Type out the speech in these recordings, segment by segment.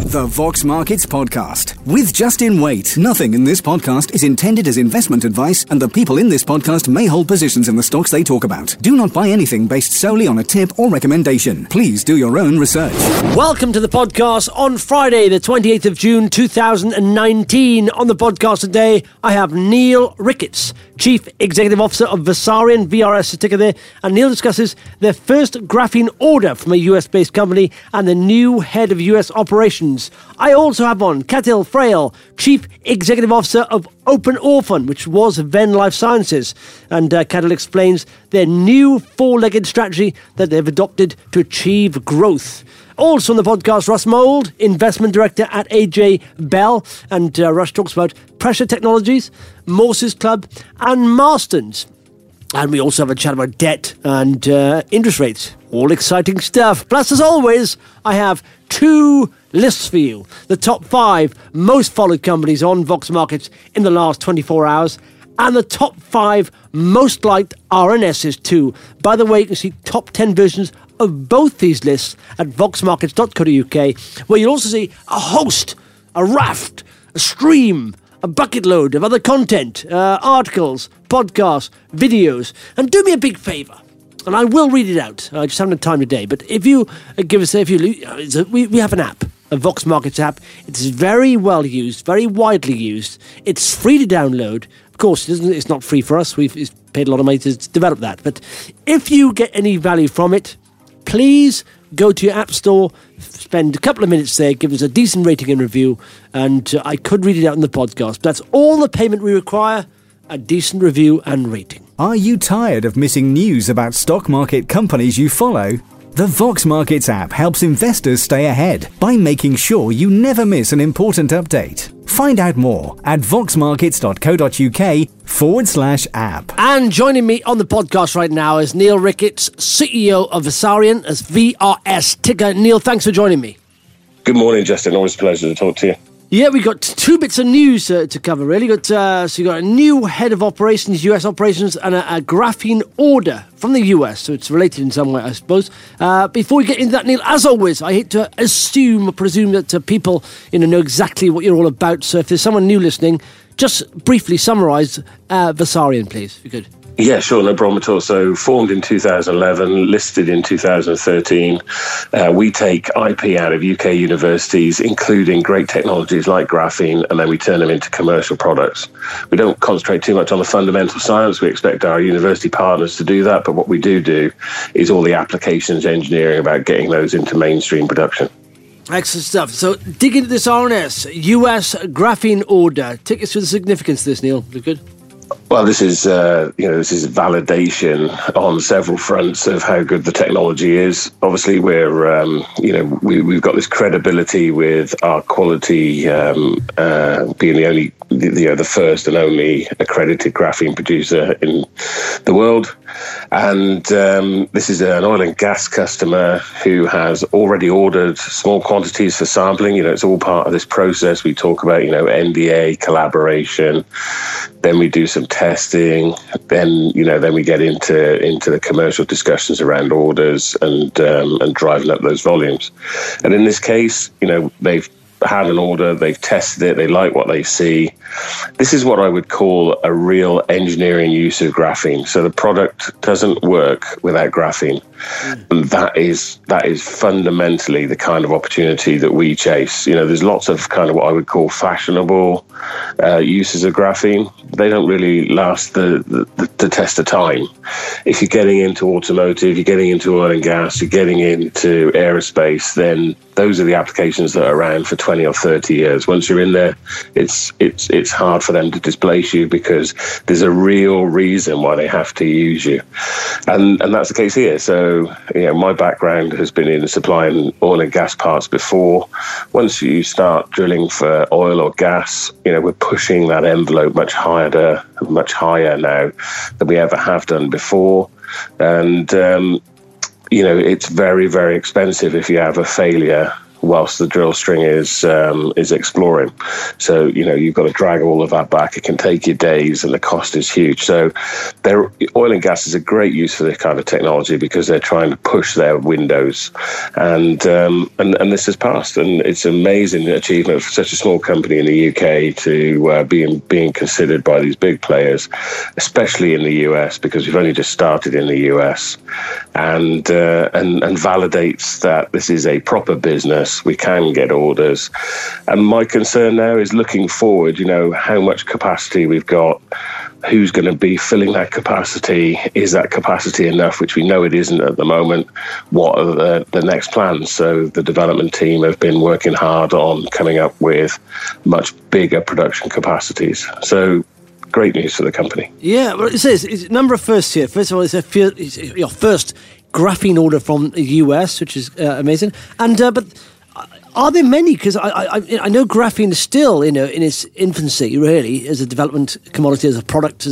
The Vox Markets Podcast with Justin Waite. Nothing in this podcast is intended as investment advice, and the people in this podcast may hold positions in the stocks they talk about. Do not buy anything based solely on a tip or recommendation. Please do your own research. Welcome to the podcast on Friday, the 28th of June, 2019. On the podcast today, I have Neil Ricketts, Chief Executive Officer of Vasarion, VRS ticker there, and Neil discusses their first graphene order from a US-based company and the new head of US operations. I also have on Cathal Frail, Chief Executive Officer of Open Orphan, which was Venn Life Sciences, and Cathal explains their new four-legged strategy that they've adopted to achieve growth. Also on the podcast, Russ Mould, Investment Director at AJ Bell, and Russ talks about Pressure Technologies, Morses Club, and Marston's. And we also have a chat about debt and interest rates. All exciting stuff. Plus, as always, I have two lists for you. The top 5 most followed companies on Vox Markets in the last 24 hours. And the top 5 most liked RNSs too. By the way, you can see top 10 versions of both these lists at voxmarkets.co.uk, where you'll also see a host, a raft, a stream, a bucket load of other content, articles, podcasts, videos. And do me a big favour, and I will read it out. I just haven't had time today. But if you give us, we have an app, a Vox Markets app. It's very well used, very widely used. It's free to download. Of course, it's not free for us. We've paid a lot of money to develop that. But if you get any value from it, please go to your app store, spend a couple of minutes there, give us a decent rating and review, and I could read it out in the podcast. That's all the payment we require, a decent review and rating. Are you tired of missing news about stock market companies you follow? The Vox Markets app helps investors stay ahead by making sure you never miss an important update. Find out more at voxmarkets.co.uk/app. And joining me on the podcast right now is Neil Ricketts, CEO of Vasarion, as VRS ticker. Neil, thanks for joining me. Good morning, Justin. Always a pleasure to talk to you. Yeah, we got 2 bits of news to cover, really. So you got a new head of operations, US operations, and a graphene order from the US. So it's related in some way, I suppose. Before we get into that, Neil, as always, I hate to assume or presume that people know exactly what you're all about. So if there's someone new listening, just briefly summarise Vasarion, please, if you could. Yeah, sure, no problem at all. So formed in 2011, listed in 2013. We take IP out of UK universities, including great technologies like graphene, and then we turn them into commercial products. We don't concentrate too much on the fundamental science. We expect our university partners to do that, but what we do is all the applications engineering about getting those into mainstream production. Excellent stuff. So dig into this RNS, US graphene order. Take us through the significance of this, Neil. Is it good? Well, this is validation on several fronts of how good the technology is. Obviously, we've got this credibility with our quality being the first and only accredited graphene producer in the world. And this is an oil and gas customer who has already ordered small quantities for sampling. It's all part of this process. We talk about, NDA collaboration. Then we do some testing. Then we get into the commercial discussions around orders and driving up those volumes. And in this case, they've had an order, they've tested it, they like what they see. This is what I would call a real engineering use of graphene. So the product doesn't work without graphene. And that is fundamentally the kind of opportunity that we chase. There's lots of kind of what I would call fashionable uses of graphene. They don't really last the test of time. If you're getting into automotive, you're getting into oil and gas, you're getting into aerospace, then those are the applications that are around for 20 or 30 years. Once you're in there, it's hard for them to displace you because there's a real reason why they have to use you. And that's the case here. So, my background has been in supplying oil and gas parts before. Once you start drilling for oil or gas, we're pushing that envelope much higher now than we ever have done before. And, it's very, very expensive if you have a failure whilst the drill string is exploring. So, you've got to drag all of that back. It can take you days, and the cost is huge. So oil and gas is a great use for this kind of technology because they're trying to push their windows. And this has passed. And it's an amazing achievement for such a small company in the UK to being considered by these big players, especially in the US, because we've only just started in the US, and validates that this is a proper business. We can get orders. And my concern now is looking forward, how much capacity we've got, who's going to be filling that capacity, is that capacity enough, which we know it isn't at the moment, what are the next plans? So the development team have been working hard on coming up with much bigger production capacities. So great news for the company. Yeah, well, it says it's a number of firsts here. First of all, it's your first graphene order from the US, which is amazing. And but are there many? Because I know graphene is still in its infancy, really, as a development commodity, as a product,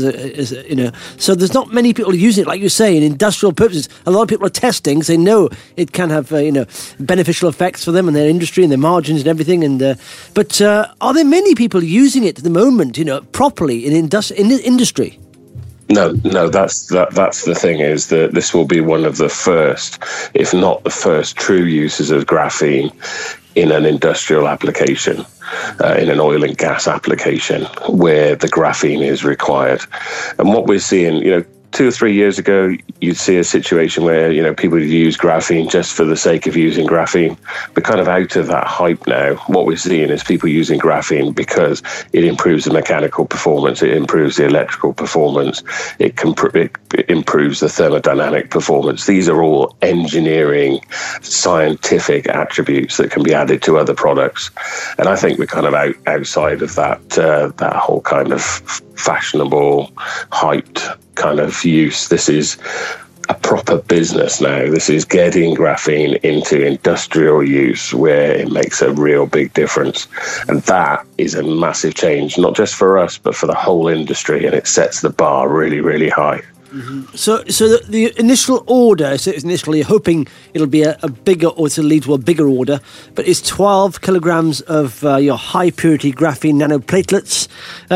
So there's not many people using it, like you say, in industrial purposes. A lot of people are testing because they know it can have beneficial effects for them and their industry and their margins and everything. But are there many people using it at the moment, properly in the industry? No, that's the thing, is that this will be one of the first, if not the first, true uses of graphene in an industrial application, in an oil and gas application where the graphene is required. And what we're seeing, 2 or 3 years ago, you'd see a situation where, people would use graphene just for the sake of using graphene. We're kind of out of that hype now. What we're seeing is people using graphene because it improves the mechanical performance, it improves the electrical performance, it improves the thermodynamic performance. These are all engineering, scientific attributes that can be added to other products. And I think we're kind of outside of that whole kind of fashionable, hyped kind of use. This is a proper business now. This is getting graphene into industrial use where it makes a real big difference. And that is a massive change, not just for us, but for the whole industry. And it sets the bar really, really high. Mm-hmm. So the initial order, so initially hoping it'll be a bigger, or to lead to a bigger order, but it's 12 kilograms of your high purity graphene nanoplatelets.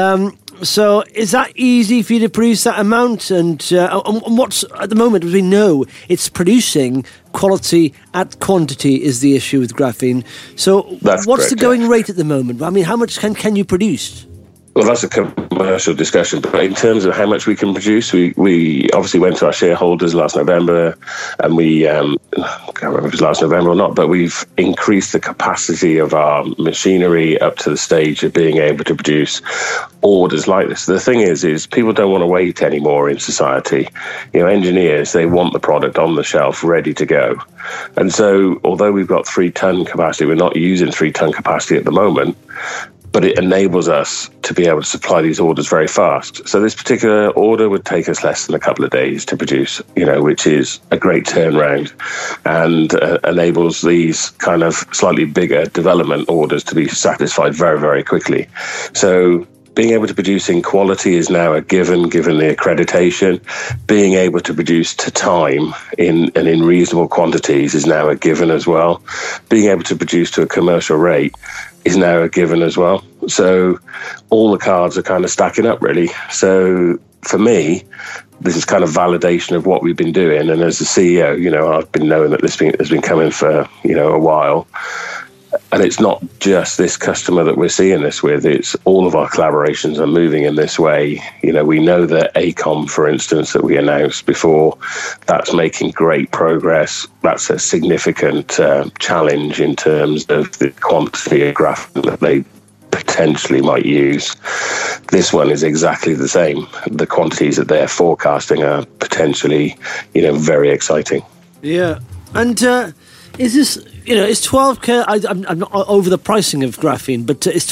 So is that easy for you to produce that amount? And what's, at the moment, as we know, it's producing quality at quantity is the issue with graphene. So what's correct, the going rate at the moment? I mean, how much can you produce? Well, that's a commercial discussion, but in terms of how much we can produce, we obviously went to our shareholders last November, and we, I can't remember if it was last November or not, but we've increased the capacity of our machinery up to the stage of being able to produce orders like this. The thing is people don't want to wait anymore in society. Engineers, they want the product on the shelf ready to go. And so, although we've got 3-ton capacity, we're not using 3-ton capacity at the moment, but it enables us to be able to supply these orders very fast. So this particular order would take us less than a couple of days to produce, which is a great turnaround, and enables these kind of slightly bigger development orders to be satisfied very, very quickly. So being able to produce in quality is now a given the accreditation. Being able to produce to time in reasonable quantities is now a given as well. Being able to produce to a commercial rate is now a given as well. So all the cards are kind of stacking up, really. So for me, this is kind of validation of what we've been doing. And as the CEO, I've been knowing that this has been coming for, a while. And it's not just this customer that we're seeing this with, it's all of our collaborations are moving in this way. We know that AECOM, for instance, that we announced before, that's making great progress. That's a significant challenge in terms of the quantity of graphene that they potentially might use. This one is exactly the same. The quantities that they're forecasting are potentially, very exciting. Yeah. And is this, is 12K, I'm not over the pricing of graphene, but is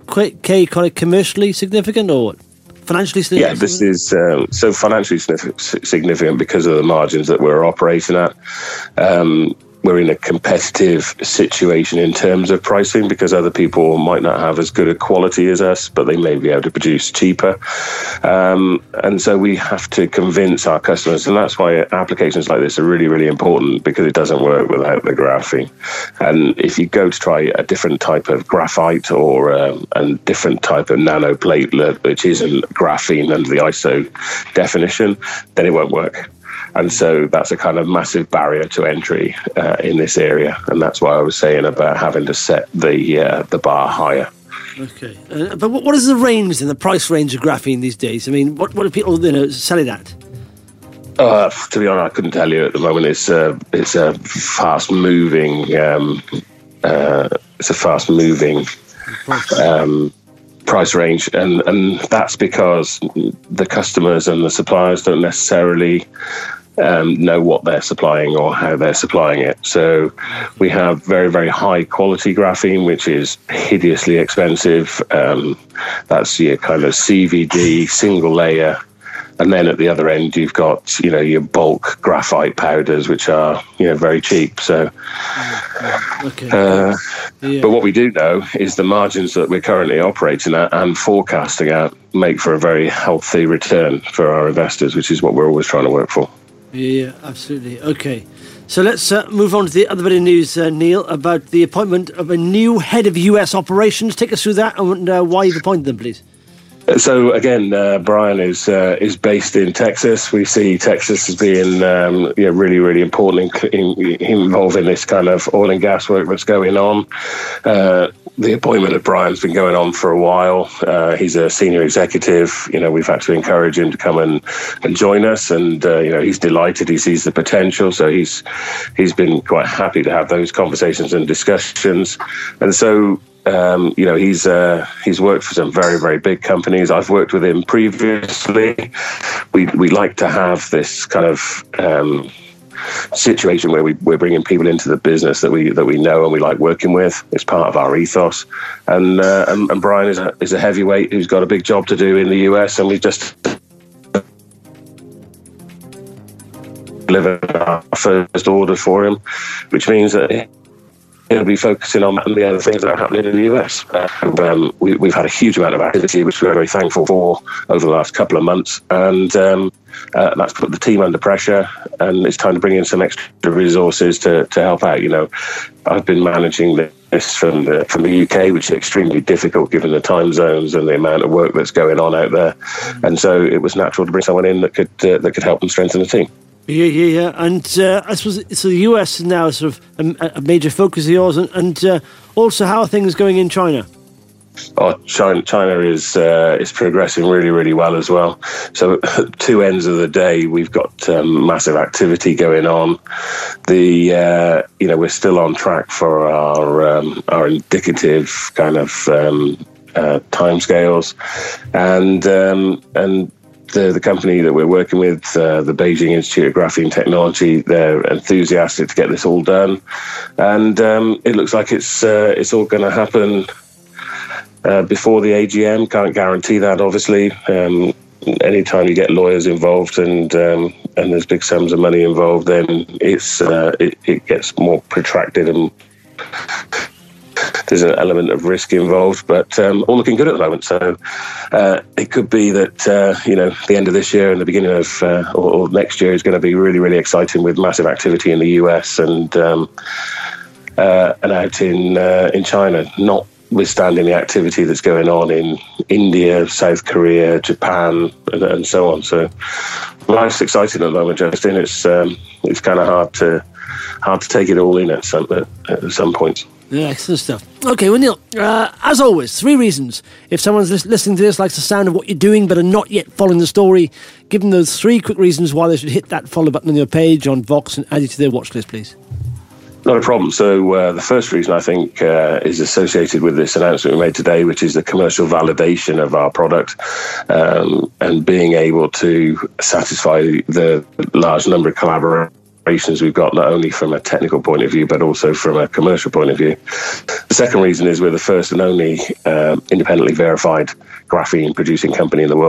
12K kind of commercially significant or financially significant? Yeah, this is so financially significant because of the margins that we're operating at. we're in a competitive situation in terms of pricing, because other people might not have as good a quality as us, but they may be able to produce cheaper. And so we have to convince our customers, and that's why applications like this are really, really important, because it doesn't work without the graphene. And if you go to try a different type of graphite or a different type of nanoplatelet, which isn't graphene under the ISO definition, then it won't work. And so that's a kind of massive barrier to entry in this area. And that's why I was saying about having to set the bar higher. Okay. But what is the range and the price range of graphene these days? I mean, what are people selling at? To be honest, I couldn't tell you at the moment. It's a fast-moving price range, and that's because the customers and the suppliers don't necessarily know what they're supplying or how they're supplying it. So we have very, very high quality graphene, which is hideously expensive. That's your kind of CVD, single layer. And then at the other end, you've got, your bulk graphite powders, which are, very cheap. So, But what we do know is the margins that we're currently operating at and forecasting at make for a very healthy return for our investors, which is what we're always trying to work for. Yeah, absolutely. Okay. So let's move on to the other bit of news, Neil, about the appointment of a new head of US operations. Take us through that and why you've appointed them, please. So again, Brian is based in Texas. We see Texas as being really, really important involved in this kind of oil and gas work that's going on. The appointment of Brian's been going on for a while. He's a senior executive. We've had to encourage him to come and join us, and he's delighted. He sees the potential, so he's been quite happy to have those conversations and discussions. And so he's worked for some very, very big companies. I've worked with him previously. We like to have this kind of situation where we're bringing people into the business that we know and we like working with. It's part of our ethos. And Brian is a heavyweight who's got a big job to do in the US, and we've just delivered our first order for him, which means that he'll be focusing on that and the other things that are happening in the US. We've had a huge amount of activity, which we're very thankful for over the last couple of months. And that's put the team under pressure, and it's time to bring in some extra resources to help out. I've been managing this from the UK, which is extremely difficult given the time zones and the amount of work that's going on out there. And so it was natural to bring someone in that could help and strengthen the team. Yeah. And I suppose so the US is now sort of a major focus of yours, and also how are things going in China? Oh, China is progressing really, really well as well. So at two ends of the day, we've got massive activity going on. We're still on track for our indicative kind of timescales, and the company that we're working with, the Beijing Institute of Graphene Technology, they're enthusiastic to get this all done, and it looks like it's all going to happen before the AGM. Can't guarantee that, obviously. Anytime you get lawyers involved and there's big sums of money involved, then it gets more protracted, and there's an element of risk involved, but all looking good at the moment. So it could be that the end of this year and the beginning of or next year is going to be really, really exciting, with massive activity in the US and out in China, notwithstanding the activity that's going on in India, South Korea, Japan, and so on. So life's exciting at the moment, Justin. It's kind of hard to take it all in at some points. Yeah, excellent stuff. Okay, well, Neil, as always, 3 reasons. If someone's listening to this, likes the sound of what you're doing but are not yet following the story, give them those 3 quick reasons why they should hit that follow button on your page on Vox and add you to their watch list, please. Not a problem. So the first reason, I think, is associated with this announcement we made today, which is the commercial validation of our product, and being able to satisfy the large number of collaborations we've got, not only from a technical point of view, but also from a commercial point of view. The second reason is we're the first and only independently verified graphene producing company in the world.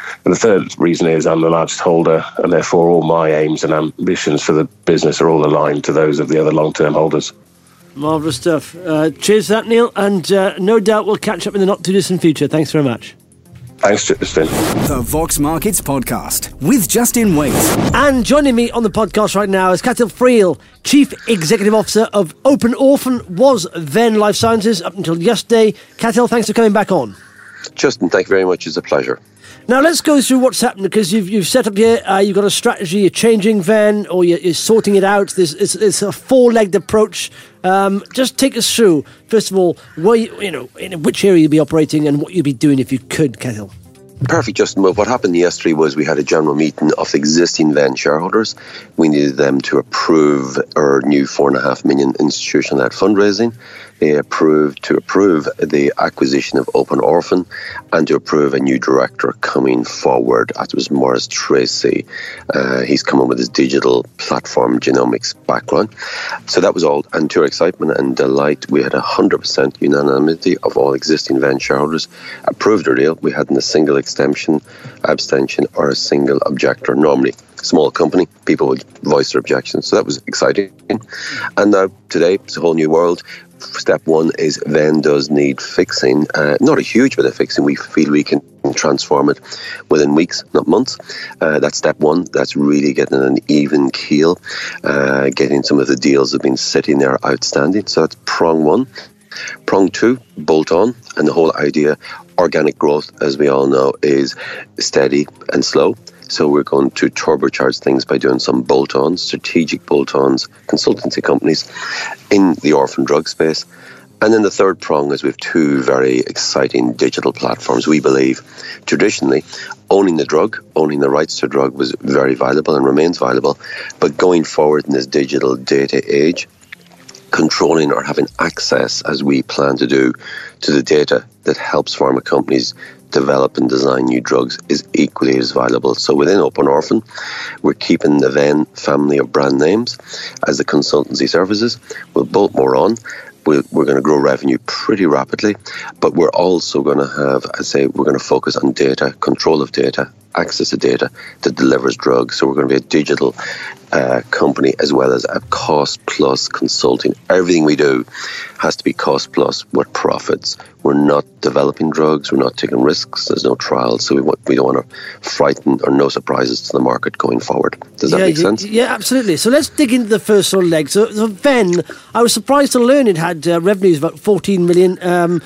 And the third reason is I'm the largest holder, and therefore all my aims and ambitions for the business are all aligned to those of the other long-term holders. Marvellous stuff. Cheers for that, Neil, and no doubt we'll catch up in the not-too-distant future. Thanks very much. Thanks, Justin. The Vox Markets Podcast with Justin Waite. And joining me on the podcast right now is Cathal Friel, Chief Executive Officer of Open Orphan, was Venn Life Sciences up until yesterday. Cathal, thanks for coming back on. Justin, thank you very much. It's a pleasure. Now let's go through what's happened, because you've set up here, you've got a strategy, you're changing Venn, or you're sorting it out. It's a four-legged approach. Just take us through, first of all, where in which area you'll be operating and what you'll be doing if you could, Cathal. Perfect, Justin. Well, what happened yesterday was we had a general meeting of existing Venn shareholders. We needed them to approve our new $4.5 million institutional-led fundraising. They approved the acquisition of Open Orphan and to approve a new director coming forward. That was Maurice Tracy. He's coming with his digital platform genomics background. So that was all. And to our excitement and delight, we had 100% unanimity of all existing Venn shareholders approved our deal. We hadn't a single abstention, or a single objector. Normally, small company, people would voice their objections. So that was exciting. And now today, it's a whole new world. Step one is Venn does need fixing, not a huge bit of fixing. We feel we can transform it within weeks, not months. That's step one. That's really getting an even keel, getting some of the deals that have been sitting there outstanding. So that's prong one. Prong two, bolt on, and the whole idea, organic growth, as we all know, is steady and slow. So we're going to turbocharge things by doing some bolt-ons, strategic bolt-ons, consultancy companies in the orphan drug space. And then the third prong is we have two very exciting digital platforms. We believe traditionally owning the drug, owning the rights to drug was very valuable and remains valuable. But going forward in this digital data age, controlling or having access, as we plan to do, to the data that helps pharma companies develop and design new drugs is equally as valuable. So within Open Orphan, we're keeping the Venn family of brand names as the consultancy services. We'll bolt more on. We're going to grow revenue pretty rapidly, but we're also going to have, we're going to focus on data, control of data, access to data that delivers drugs. So we're going to be a digital company as well as a cost-plus consulting. Everything we do has to be cost-plus with profits. We're not developing drugs. We're not taking risks. There's no trials. So we don't want to frighten or no surprises to the market going forward. Does that make sense? Yeah, absolutely. So let's dig into the first sort of leg. So Venn, I was surprised to learn it had revenues of about 14 million and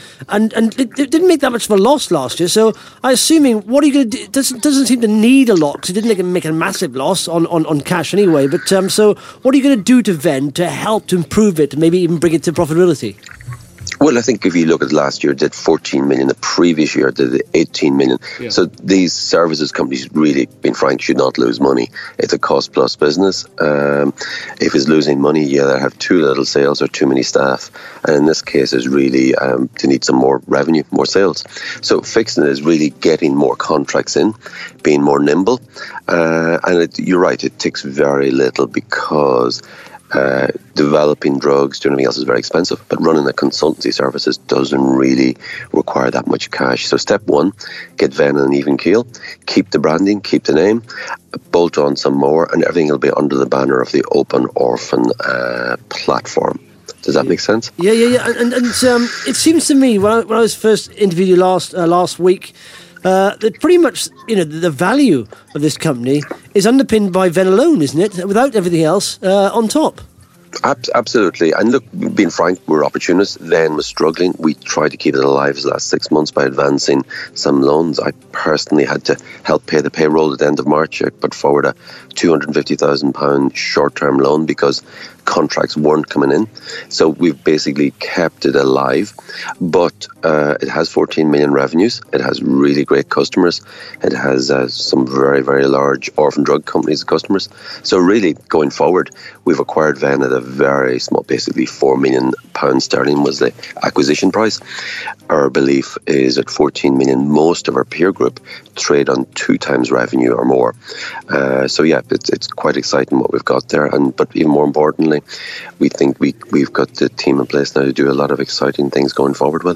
it didn't make that much of a loss last year. So I'm assuming, what are you going to do? It doesn't seem to need a lot, because it didn't make a massive loss on cash anyway. But so what are you going to do to Venn to help to improve it, maybe even bring it to profitability? Well, I think if you look at last year, it did 14 million. The previous year, it did 18 million. Yeah. So these services companies, really, being frank, should not lose money. It's a cost-plus business. If it's losing money, you either have too little sales or too many staff. And in this case, it's really to need some more revenue, more sales. So fixing it is really getting more contracts in, being more nimble. You're right, it takes very little because developing drugs, doing anything else is very expensive, but running a consultancy services doesn't really require that much cash. So step one, get Venn on an even keel, keep the branding, keep the name, bolt on some more, and everything will be under the banner of the Open Orphan platform. Does that make sense? Yeah. And it seems to me, when I was first interviewed you last week, that pretty much, the value of this company is underpinned by Venn alone, isn't it? Without everything else on top. Absolutely. And look, being frank, we're opportunists. Venn was struggling. We tried to keep it alive for the last 6 months by advancing some loans. I personally had to help pay the payroll at the end of March. I put forward a £250,000 short-term loan because contracts weren't coming in. So we've basically kept it alive. But it has 14 million revenues. It has really great customers. It has some very, very large orphan drug companies as customers. So really, going forward, we've acquired Venn at a very small, basically £4 million sterling was the acquisition price. Our belief is at 14 million. Most of our peer group trade on 2 times revenue or more. So yeah, it's quite exciting what we've got there. But even more importantly, we think we've got the team in place now to do a lot of exciting things going forward with it.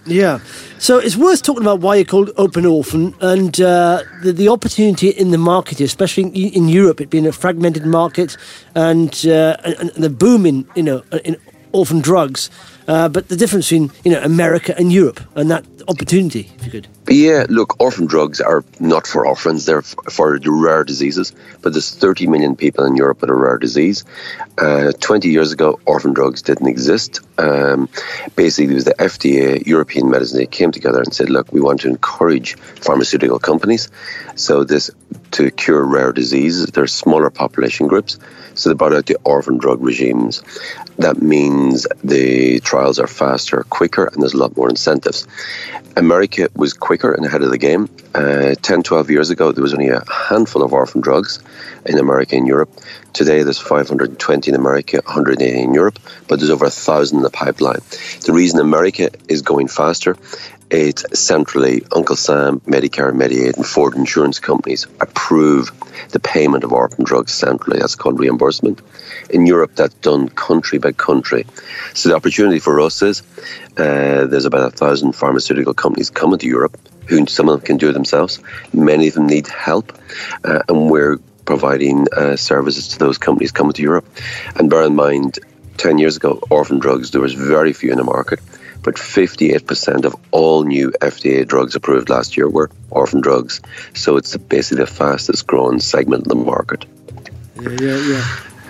Yeah. So it's worth talking about why you're called Open Orphan and the opportunity in the market, especially in Europe, it being a fragmented market and the boom in orphan drugs. But the difference between America and Europe and that opportunity, if you could. Yeah, look, orphan drugs are not for orphans, they're for the rare diseases. But there's 30 million people in Europe with a rare disease. 20 years ago, orphan drugs didn't exist. Basically, it was the FDA, European Medicines, they came together and said, look, we want to encourage pharmaceutical companies. So to cure rare diseases, there's smaller population groups. So they brought out the orphan drug regimes. That means the trials are faster, quicker, and there's a lot more incentives. America was quicker and ahead of the game. 10, 12 years ago, there was only a handful of orphan drugs in America and Europe. Today, there's 520 in America, 180 in Europe, but there's over 1,000 in the pipeline. The reason America is going faster, it's centrally Uncle Sam, Medicare, Medicaid, and Ford insurance companies approve the payment of orphan drugs centrally. That's called reimbursement. In Europe, that's done country by country. So the opportunity for us is there's about 1,000 pharmaceutical companies coming to Europe, who some of them can do it themselves. Many of them need help, and we're providing services to those companies coming to Europe. And bear in mind, 10 years ago, orphan drugs, there was very few in the market, but 58% of all new FDA drugs approved last year were orphan drugs. So it's basically the fastest growing segment of the market. Yeah.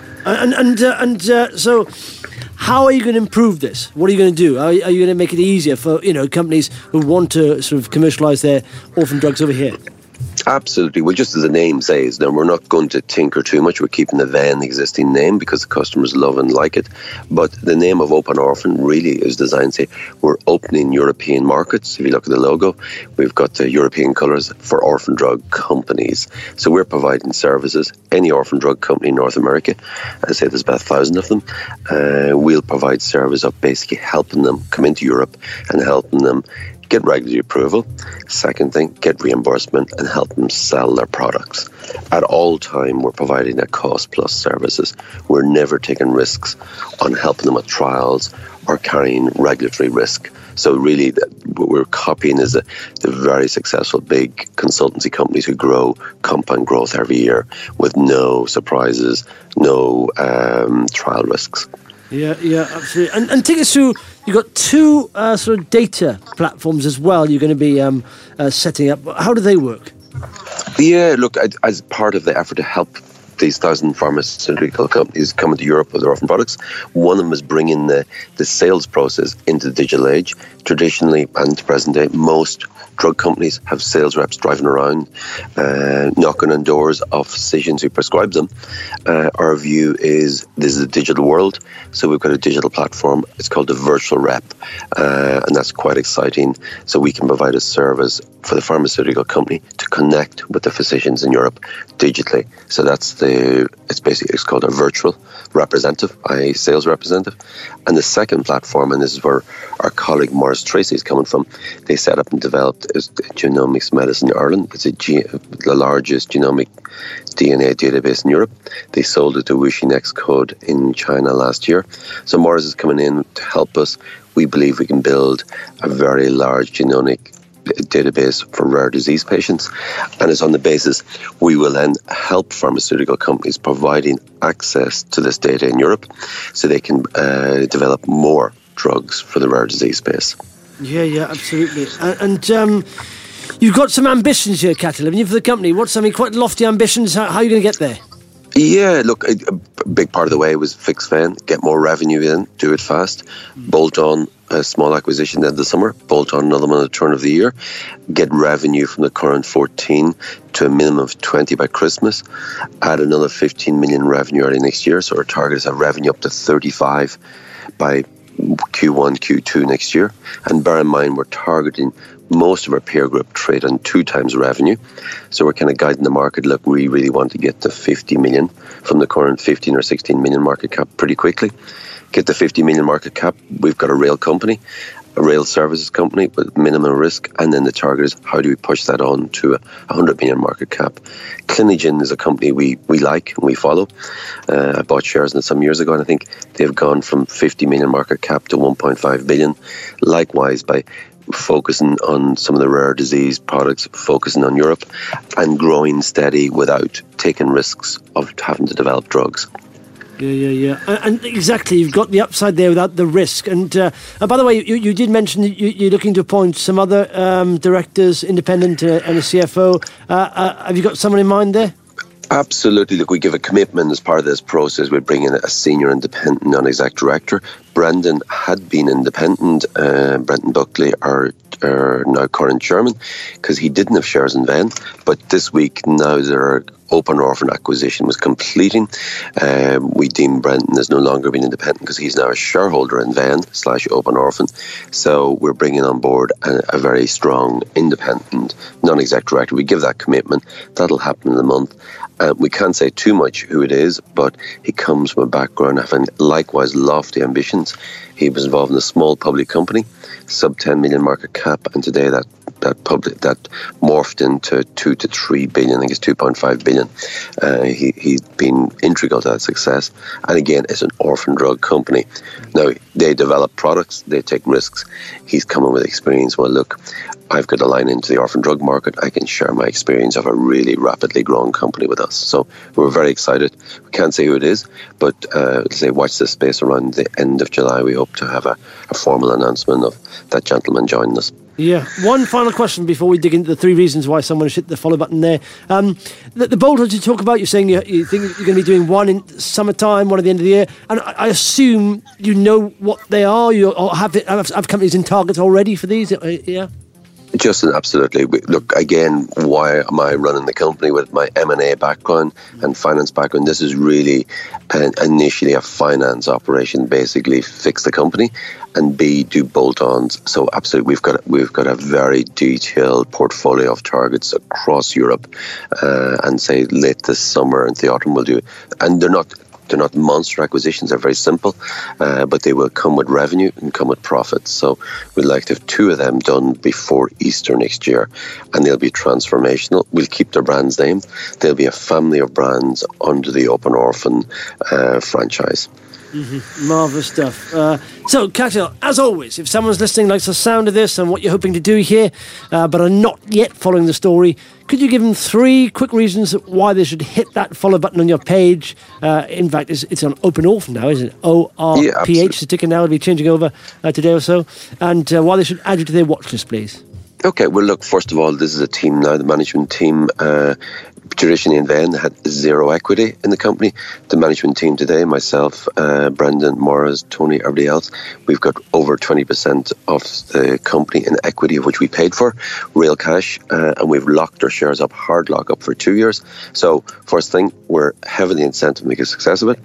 And so how are you going to improve this? What are you going to do? Are you going to make it easier for companies who want to sort of commercialise their orphan drugs over here? Absolutely. Well, just as the name says, now we're not going to tinker too much. We're keeping the then existing name because the customers love and like it. But the name of Open Orphan really is designed to say we're opening European markets. If you look at the logo, we've got the European colours for orphan drug companies. So we're providing services. Any orphan drug company in North America, I say there's about 1,000 of them, we'll provide service of basically helping them come into Europe and helping them get regulatory approval. Second thing, get reimbursement and help them sell their products. At all time, we're providing a cost-plus services. We're never taking risks on helping them with trials or carrying regulatory risk. So really, what we're copying is the very successful big consultancy companies who grow compound growth every year with no surprises, no trial risks. Yeah, absolutely. And take us through, you've got two sort of data platforms as well you're going to be setting up. How do they work? Yeah, look, as part of the effort to help these 1,000 pharmaceutical companies coming to Europe with their orphan products, one of them is bringing the sales process into the digital age. Traditionally and to present day, most drug companies have sales reps driving around, knocking on doors of physicians who prescribe them. Our view is this is a digital world, so we've got a digital platform. It's called the Virtual Rep, and that's quite exciting. So we can provide a service for the pharmaceutical company to connect with the physicians in Europe digitally. So it's called a virtual representative, i.e. sales representative. And the second platform, and this is where our colleague Maurice Tracy is coming from, they set up and developed is Genomics Medicine Ireland. It's the largest genomic DNA database in Europe. They sold it to WuXi NextCode in China last year. So Maurice is coming in to help us. We believe we can build a very large genomic database for rare disease patients, and it's on the basis we will then help pharmaceutical companies providing access to this data in Europe so they can develop more drugs for the rare disease space. Yeah, absolutely. And you've got some ambitions here, Cathal, haven't you, for the company? Quite lofty ambitions. How are you going to get there? Yeah, look, a big part of the way was fix Ven, get more revenue in, do it fast, bolt on a small acquisition in the summer, bolt on another one at the turn of the year, get revenue from the current 14 to a minimum of 20 by Christmas, add another 15 million revenue early next year. So our target is a revenue up to 35 by Q1, Q2 next year. And bear in mind, we're targeting most of our peer group trade on 2 times revenue. So we're kind of guiding the market. Look, we really want to get to 50 million from the current 15 or 16 million market cap pretty quickly. Get the 50 million market cap. We've got a rail company, a rail services company with minimum risk. And then the target is how do we push that on to a 100 million market cap. Clinigen is a company we like and we follow. I bought shares in it some years ago, and I think they've gone from 50 million market cap to 1.5 billion. Likewise, by focusing on some of the rare disease products, focusing on Europe, and growing steady without taking risks of having to develop drugs. Yeah. And exactly, you've got the upside there without the risk. And by the way, you did mention that you're looking to appoint some other directors, independent, and a CFO. Have you got someone in mind there? Absolutely. Look, we give a commitment as part of this process. We bring in a senior independent non-exec director. Brendan had been independent. Brendan Buckley, our now current chairman, because he didn't have shares in Venn. But this week, now their Open Orphan acquisition was completing. We deem Brendan as no longer being independent because he's now a shareholder in Venn / Open Orphan. So we're bringing on board a very strong independent non-exec director. We give that commitment. That'll happen in a month. We can't say too much who it is, but he comes from a background having likewise lofty ambitions. He was involved in a small public company, sub 10 million market cap, and today that morphed into 2 to 3 billion. I think it's 2.5 billion. He's been integral to that success. And again, it's an orphan drug company. Now, they develop products, they take risks. He's coming with experience. Well, look, I've got a line into the orphan drug market. I can share my experience of a really rapidly growing company with us. So we're very excited. We can't say who it is, but watch this space around the end of July. We hope to have a formal announcement of that gentleman joining us. Yeah. One final question before we dig into the 3 reasons why someone should hit the follow button there. The bolt-ons you talk about, you're saying you think you're going to be doing one in summertime, one at the end of the year, and I assume you know what they are. You have companies in target already for these. Yeah. Justin, absolutely. Look, again, why am I running the company with my M&A background and finance background? This is really initially a finance operation, basically fix the company, and B, do bolt-ons. So absolutely, we've got a very detailed portfolio of targets across Europe, and say late this summer and the autumn we'll do it. And they're not monster acquisitions. They're very simple, but they will come with revenue and come with profits. So we'd like to have 2 of them done before Easter next year, and they'll be transformational. We'll keep their brands name. There'll be a family of brands under the Open Orphan franchise. Mm-hmm. Marvellous stuff. So, Cathal, as always, if someone's listening likes the sound of this and what you're hoping to do here, but are not yet following the story, could you give them 3 quick reasons why they should hit that follow button on your page? In fact, it's on Open Orphan now, isn't it? ORPH, yeah, the ticker now will be changing over today or so. And why they should add you to their watch list, please. Okay, well, look, first of all, this is a team now, the management team. Traditionally in Venn had 0 equity in the company. The management team today, myself, Brendan, Morris, Tony, everybody else, we've got over 20% of the company in equity, of which we paid for, real cash, and we've locked our shares up, hard lock up for 2 years. So first thing, we're heavily incentivized to make a success of it.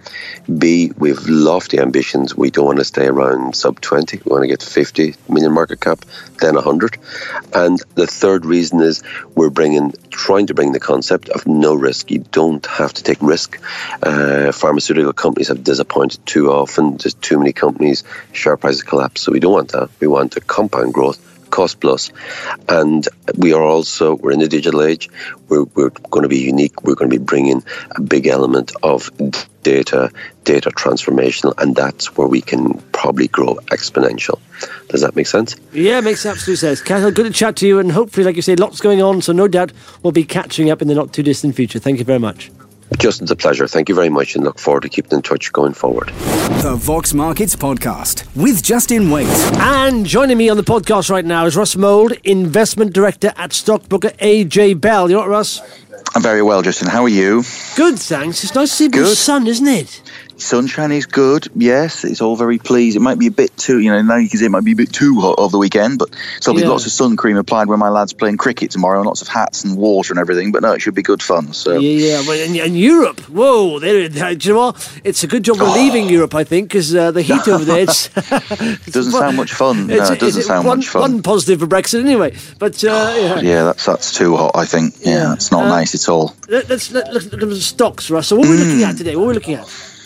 B, we've lofty ambitions. We don't want to stay around sub 20. We want to get 50 million market cap, then 100. And the third reason is we're trying to bring the concept of no risk. You don't have to take risk. Pharmaceutical companies have disappointed too often. There's too many companies, share prices collapse. So we don't want that. We want a compound growth, cost plus. And we're in the digital age. We're going to be unique. We're going to be bringing a big element of data transformational, and that's where we can probably grow exponential. Does that make sense? Yeah, it makes absolute sense. Cathal, good to chat to you, and hopefully, like you say, lots going on, so no doubt we'll be catching up in the not too distant future. Thank you very much. Justin, it's a pleasure. Thank you very much, and look forward to keeping in touch going forward. The Vox Markets Podcast with Justin Waite. And joining me on the podcast right now is Russ Mould, Investment Director at stockbroker AJ Bell. You all right, Russ? I'm very well, Justin. How are you? Good, thanks. It's nice to see a bit of sun, isn't it? Sunshine is good, yes. It's all very pleased. It might be a bit too, now you can say it might be a bit too hot over the weekend, but still be lots of sun cream applied when my lad's playing cricket tomorrow, and lots of hats and water and everything, but no, it should be good fun. So Yeah, and Europe, whoa, do you know what? It's a good job we're leaving Europe, I think, because the heat over there, it doesn't sound much fun. No, it doesn't sound much fun. One positive for Brexit anyway, but yeah, that's too hot, I think. Yeah, it's not nice at all. Let's look at the stocks, Russ. So what are we looking at today? What are we looking at?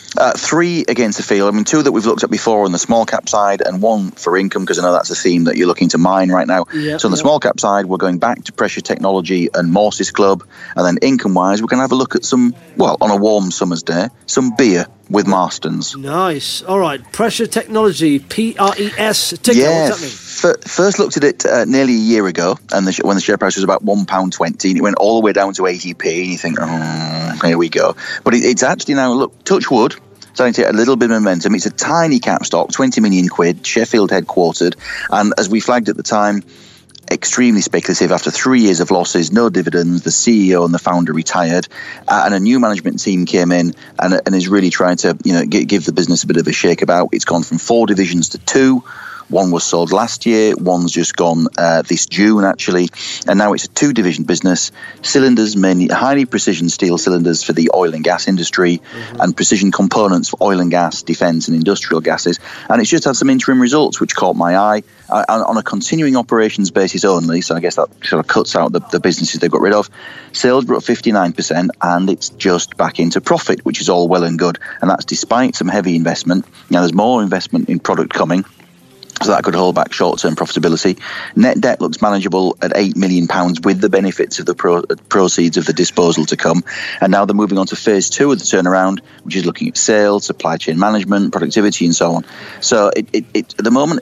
3 against the field. 2 that we've looked at before on the small cap side, and 1 for income, because I know that's a theme that you're looking to mine right now. So on the small cap side, we're going back to Pressure Technology and Morses Club, and then income wise, we're going to have a look at some, on a warm summer's day, some beer with Marston's. Nice. All right. Pressure Technology, PRES ticker. What's that mean? first looked at it nearly a year ago, and when the share price was about £1.20, and it went all the way down to 80p, and you think, here we go. But it's actually now, look, touch wood, starting to get a little bit of momentum. It's a tiny cap stock, 20 million quid, Sheffield headquartered, and as we flagged at the time, extremely speculative. After 3 years of losses, no dividends, the CEO and the founder retired, and a new management team came in and is really trying to give the business a bit of a shake about. It's gone from 4 divisions to 2. One was sold last year, one's just gone this June, actually, and now it's a 2-division business. Cylinders, mainly highly precision steel cylinders for the oil and gas industry, and precision components for oil and gas, defence and industrial gases. And it's just had some interim results which caught my eye on a continuing operations basis only, so I guess that sort of cuts out the businesses they've got rid of. Sales were up 59%, and it's just back into profit, which is all well and good, and that's despite some heavy investment. Now, there's more investment in product coming, so that could hold back short-term profitability. Net debt looks manageable at £8 million with the benefits of the proceeds of the disposal to come. And now they're moving on to phase 2 of the turnaround, which is looking at sales, supply chain management, productivity and so on. So at the moment,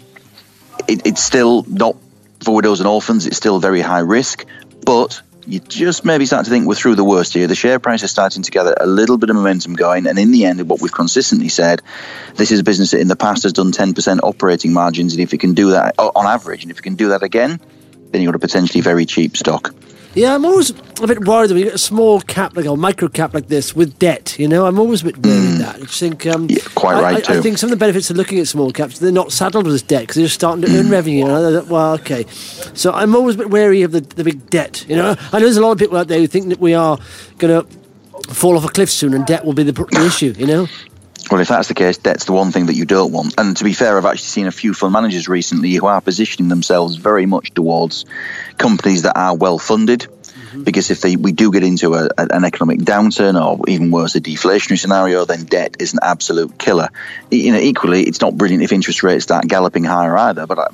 it's still not for widows and orphans. It's still very high risk, but you just maybe start to think we're through the worst here. The share price is starting to gather a little bit of momentum going, and in the end, what we've consistently said, this is a business that in the past has done 10% operating margins, and if it can do that on average, and if it can do that again, then you've got a potentially very cheap stock. Yeah, I'm always a bit worried when you get a small cap, like a micro cap like this with debt. I'm always a bit wary of that. I just think, quite right too. I think some of the benefits of looking at small caps, they're not saddled with this debt because they're just starting to earn revenue. Well, okay. So I'm always a bit wary of the big debt. I know there's a lot of people out there who think that we are going to fall off a cliff soon and debt will be the issue. Well, if that's the case, debt's the one thing that you don't want. And to be fair, I've actually seen a few fund managers recently who are positioning themselves very much towards companies that are well funded. Because if we do get into an economic downturn, or even worse, a deflationary scenario, then debt is an absolute killer. Equally, it's not brilliant if interest rates start galloping higher either. But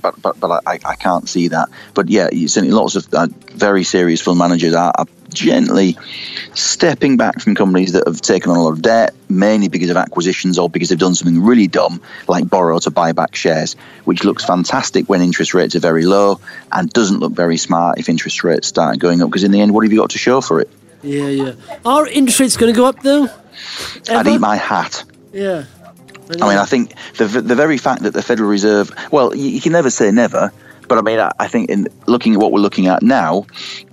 I can't see that. But yeah, certainly lots of very serious fund managers are gently stepping back from companies that have taken on a lot of debt, mainly because of acquisitions or because they've done something really dumb, like borrow to buy back shares, which looks fantastic when interest rates are very low and doesn't look very smart if interest rates start going up, because in the end, what have you got to show for it? Yeah. Are interest rates going to go up, though? I'd eat my hat. Yeah. I mean, I think the very fact that the Federal Reserve, well, you can never say never, but I mean, I think in looking at what we're looking at now,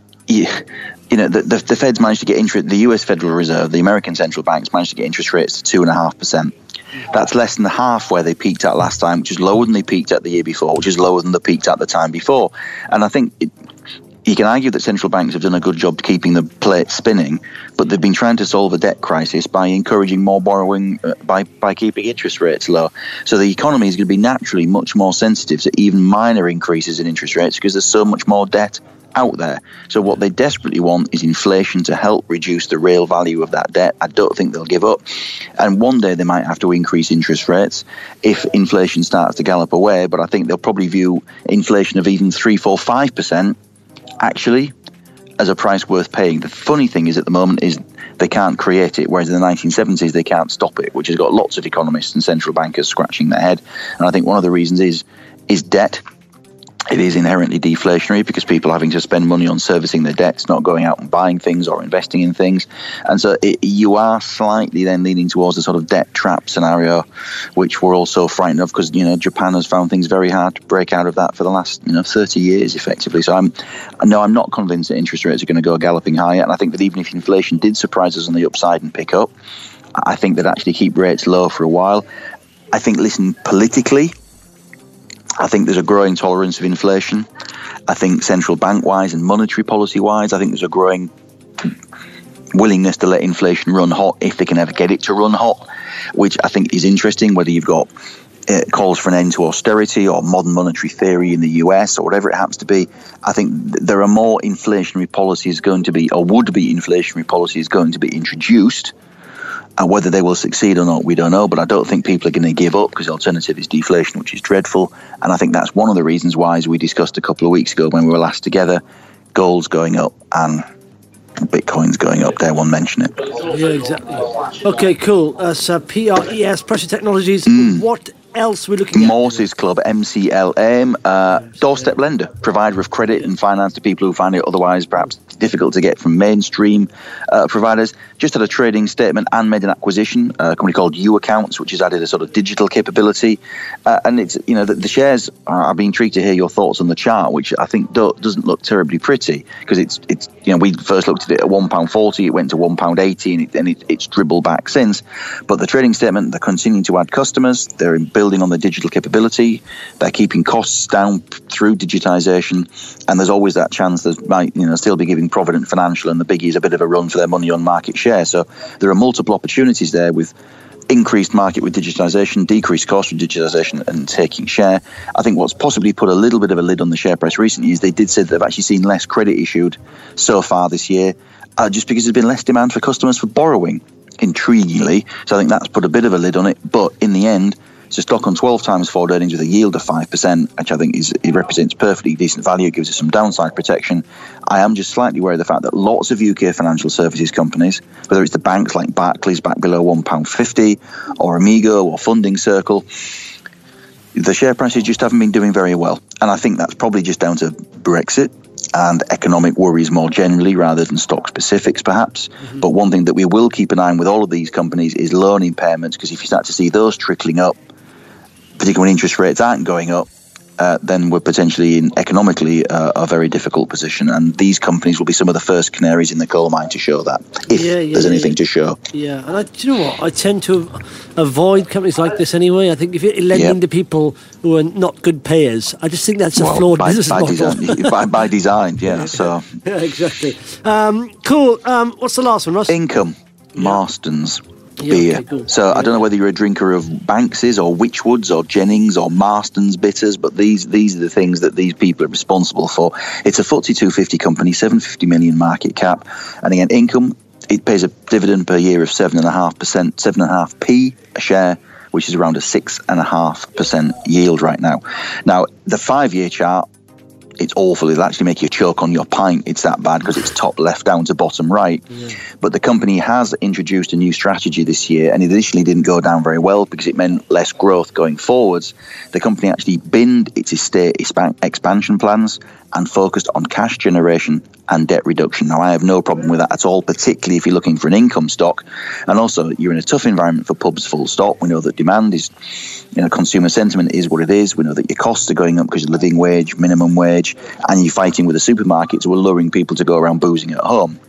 the Fed's managed to get the US Federal Reserve, the American central banks managed to get interest rates to 2.5%. That's less than half where they peaked at last time, which is lower than they peaked at the year before, which is lower than they peaked at the time before. And I think you can argue that central banks have done a good job keeping the plate spinning, but they've been trying to solve a debt crisis by encouraging more borrowing, by keeping interest rates low. So the economy is going to be naturally much more sensitive to even minor increases in interest rates because there's so much more debt out there. So what they desperately want is inflation to help reduce the real value of that debt. I don't think they'll give up. And one day they might have to increase interest rates if inflation starts to gallop away. But I think they'll probably view inflation of even 3, 4, 5% actually as a price worth paying. The funny thing is at the moment is they can't create it, whereas in the 1970s they can't stop it, which has got lots of economists and central bankers scratching their head. And I think one of the reasons is debt. It is inherently deflationary because people are having to spend money on servicing their debts, not going out and buying things or investing in things. And so you are slightly then leaning towards a sort of debt trap scenario, which we're also frightened of because, Japan has found things very hard to break out of that for the last, 30 years effectively. So I'm not convinced that interest rates are going to go galloping higher. And I think that even if inflation did surprise us on the upside and pick up, I think they'd actually keep rates low for a while. I think, politically, I think there's a growing tolerance of inflation. I think central bank-wise and monetary policy-wise, I think there's a growing willingness to let inflation run hot if they can ever get it to run hot, which I think is interesting, whether you've got calls for an end to austerity or modern monetary theory in the US or whatever it happens to be. I think there are more inflationary policies going to be, or would-be inflationary policies going to be introduced. And whether they will succeed or not, we don't know. But I don't think people are going to give up because the alternative is deflation, which is dreadful. And I think that's one of the reasons why, as we discussed a couple of weeks ago when we were last together, gold's going up and Bitcoin's going up. Dare one mention it. Yeah, exactly. Okay, cool. So PRES, Pressure Technologies. What else we're looking at? Morses Club, MCLM, doorstep lender, provider of credit and finance to people who find it otherwise perhaps difficult to get from mainstream providers. Just had a trading statement and made an acquisition, a company called U-Accounts, which has added a sort of digital capability. And it's, the shares are being intrigued to hear your thoughts on the chart, which I think doesn't look terribly pretty, because it's we first looked at it at £1.40, it went to £1.80, and it's dribbled back since. But the trading statement, they're continuing to add customers, they're building on the digital capability, they're keeping costs down through digitisation, and there's always that chance that might still be giving Provident Financial and the biggies a bit of a run for their money on market share. So there are multiple opportunities there with increased market with digitisation, decreased cost with digitisation, and taking share. I think what's possibly put a little bit of a lid on the share price recently is they did say that they've actually seen less credit issued so far this year, just because there's been less demand for customers for borrowing, intriguingly. So I think that's put a bit of a lid on it. But in the end, it's a stock on 12 times forward earnings with a yield of 5%, which I think it represents perfectly decent value, gives us some downside protection. I am just slightly worried of the fact that lots of UK financial services companies, whether it's the banks like Barclays back below £1.50 or Amigo or Funding Circle, the share prices just haven't been doing very well. And I think that's probably just down to Brexit and economic worries more generally rather than stock specifics perhaps. Mm-hmm. But one thing that we will keep an eye on with all of these companies is loan impairments, because if you start to see those trickling up, particularly when interest rates aren't going up, then we're potentially in economically a very difficult position. And these companies will be some of the first canaries in the coal mine to show that, if there's anything to show. Yeah, and do you know what? I tend to avoid companies like this anyway. I think if you're lending to people who are not good payers, I just think that's a flawed business model. By design, yeah. So yeah, exactly. Cool. What's the last one, Ross? Income, Marston's. Beer. Okay, cool. So I don't know whether you're a drinker of Banks's or Witchwoods or Jennings or Marston's bitters, but these are the things that these people are responsible for. It's a FTSE 250 company, 750 million market cap, and again, income, it pays a dividend per year of 7.5%, 7.5p a share, which is around a 6.5% yield right now. Now, the 5-year chart, it's awful. It'll actually make you choke on your pint. It's that bad because it's top left down to bottom right. Yeah. But the company has introduced a new strategy this year, and it initially didn't go down very well because it meant less growth going forwards. The company actually binned its estate expansion plans and focused on cash generation and debt reduction. Now, I have no problem with that at all, particularly if you're looking for an income stock. And also, you're in a tough environment for pubs, full stop. We know that demand is, consumer sentiment is what it is. We know that your costs are going up because of living wage, minimum wage, and you're fighting with the supermarkets who are luring people to go around boozing at home.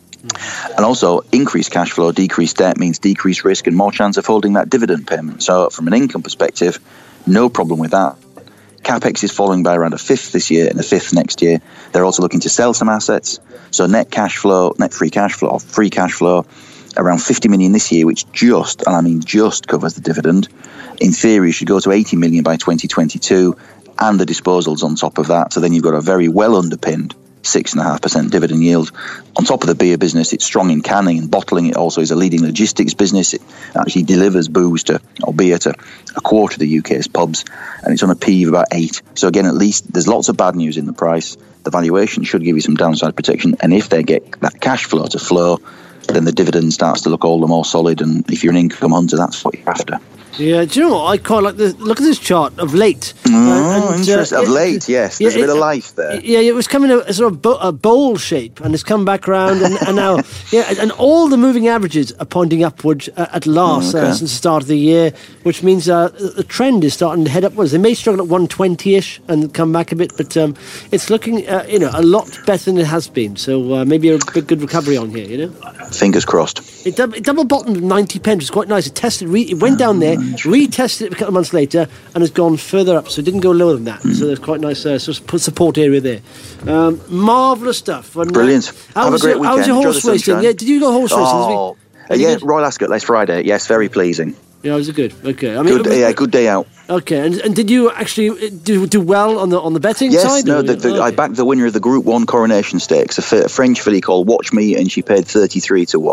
And also, increased cash flow, decreased debt means decreased risk and more chance of holding that dividend payment. So from an income perspective, no problem with that. CapEx is falling by around a fifth this year and a fifth next year. They're also looking to sell some assets. So net free cash flow, around 50 million this year, which just covers the dividend. In theory, should go to 80 million by 2022, and the disposals on top of that. So then you've got a very well underpinned 6.5% dividend yield. On top of the beer business, it's strong in canning and bottling. It also is a leading logistics business. It actually delivers beer to a quarter of the UK's pubs, and it's on a P of about 8. So again, at least there's lots of bad news in the price. The valuation should give you some downside protection, and if they get that cash flow to flow, then the dividend starts to look all the more solid, and if you're an income hunter, that's what you're after. Yeah, do you know what? I quite like this. Look at this chart of late. Interesting. Of late, yes. There's a bit of life there. Yeah, it was coming a sort of a bowl shape, and it's come back round, and now, and all the moving averages are pointing upwards at last since the start of the year, which means the trend is starting to head upwards. They may struggle at 120-ish and come back a bit, but it's looking, a lot better than it has been. So maybe a good recovery on here, Fingers crossed. It double bottomed at 90 pence. It's quite nice. It tested. It went down there, retested it a couple of months later, and has gone further up. So it didn't go lower than that. So there's quite nice support area there. Marvellous stuff. And, brilliant. Have a great weekend. How was your horse racing? Yeah, did you go horse racing this week? Royal Ascot last Friday. Yes, very pleasing. Yeah, was it good? Okay, good day out. Okay, and did you actually do well on the betting side? Yes, I backed the winner of the Group 1 Coronation Stakes, a French filly called Watch Me, and she paid 33 to 1.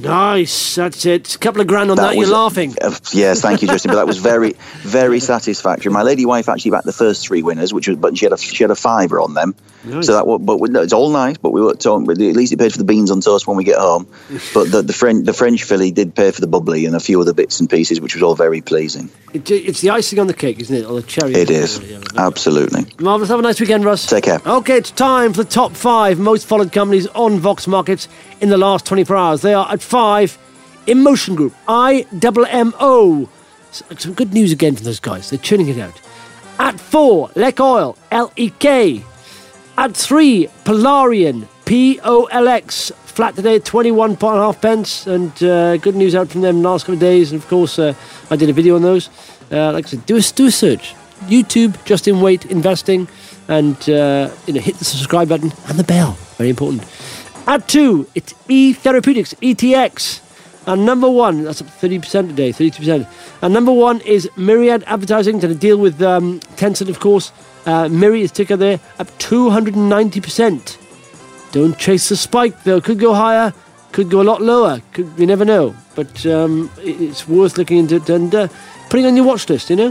Nice, that's it. A couple of grand on that, you're laughing. Yes, thank you, Justin. But that was very, very satisfactory. My lady wife actually backed the first 3 winners, but she had a fiver on them. Nice. So it's all nice, but at least it paid for the beans on toast when we get home. But the French filly did pay for the bubbly and a few other bits and pieces, which was all very pleasing. It's the icing on the cake, isn't it? Or the cherry. It is, absolutely. Marvellous. Have a nice weekend, Russ. Take care. Okay, it's time for the top 5 most followed companies on Vox Markets in the last 24 hours. They are at 5, Emotion Group, IMMO. Some good news again from those guys. They're churning it out. At 4, Lek Oil, LEK. At 3, Polarian, POLX. Flat today at 21.5 pence. And good news out from them last couple of days. And of course, I did a video on those. Like I said, do a search. YouTube, Justin Waite Investing. And hit the subscribe button and the bell. Very important. At 2, it's eTherapeutics, ETX. And number 1, that's up 30% today, 32%. And number 1 is Myriad Advertising, done a deal with Tencent, of course. Myriad is ticker there, up 290%. Don't chase the spike, though. Could go higher, could go a lot lower. You never know. But it's worth looking into it and putting on your watch list, I'm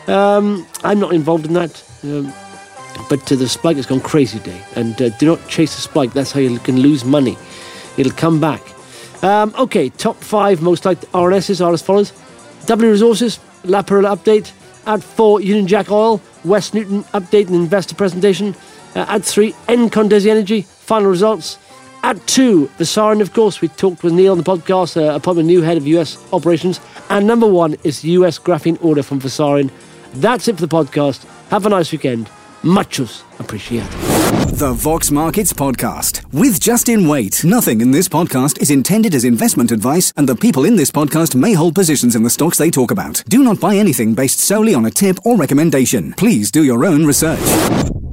not involved in that. But the spike has gone crazy today. And do not chase the spike. That's how you can lose money. It'll come back. Okay, top 5 most liked RNSs are as follows. W Resources, La Perla update. At 4, Union Jack Oil, West Newton update and investor presentation. At 3, Encondesi Energy, final results. At 2, Vasarian, of course. We talked with Neil on the podcast, appointment new head of US operations. And number 1 is the US graphene order from Vasarian. That's it for the podcast. Have a nice weekend. Muchos appreciated. The Vox Markets Podcast with Justin Waite. Nothing in this podcast is intended as investment advice, and the people in this podcast may hold positions in the stocks they talk about. Do not buy anything based solely on a tip or recommendation. Please do your own research.